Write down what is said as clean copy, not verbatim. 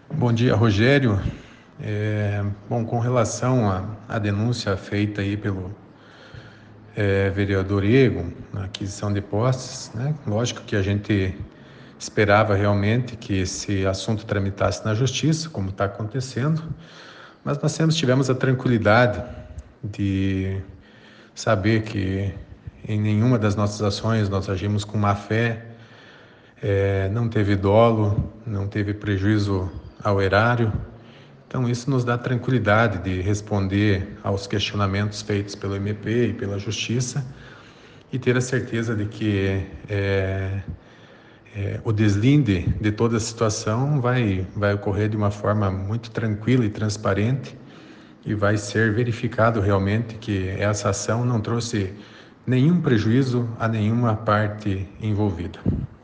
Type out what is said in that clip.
Bom dia, Rogério. Bom, com relação à denúncia feita aí pelo vereador Egon, na aquisição de postes, né? Lógico que a gente esperava realmente que esse assunto tramitasse na justiça, como está acontecendo, mas nós sempre tivemos a tranquilidade de saber que em nenhuma das nossas ações nós agimos com má fé, não teve dolo, não teve prejuízo ao erário. Então, isso nos dá tranquilidade de responder aos questionamentos feitos pelo MP e pela Justiça e ter a certeza de que o deslinde de toda a situação vai ocorrer de uma forma muito tranquila e transparente e vai ser verificado realmente que essa ação não trouxe nenhum prejuízo a nenhuma parte envolvida.